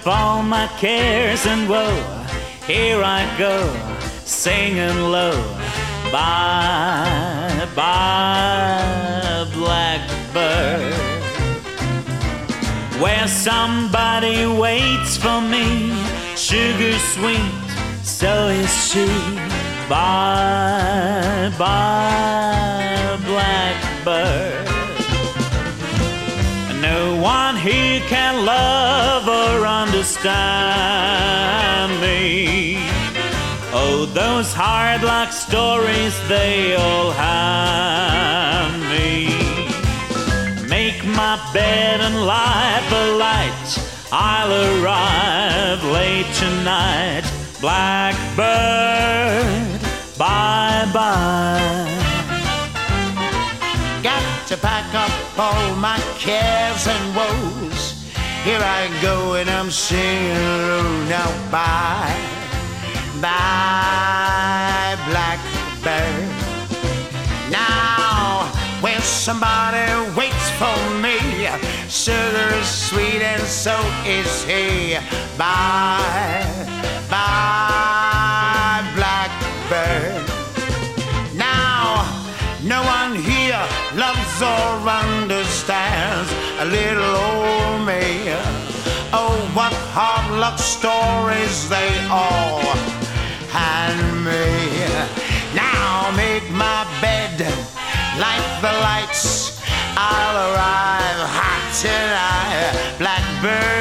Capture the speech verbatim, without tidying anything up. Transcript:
all my cares and woe, here I go, singing low. Bye, bye, blackbird. Where somebody waits for me, sugar sweet, so is she. Bye, bye, blackbird. No one here can love or understand me. Oh, those hard luck stories, they all hand me. Make my bed and light the light, I'll arrive late tonight. Blackbird, bye-bye. Got to pack up all my cares and woes. Here I go and I'm singing low. Now bye, bye, blackbird. Now when somebody waits for me, sugar is sweet and so is he. Bye, bye, blackbird. Now no one here loves or understands a little old me. Oh, what hard luck stories they all hand me. Now make my bed, light the lights, I'll arrive hot tonight. Blackbird,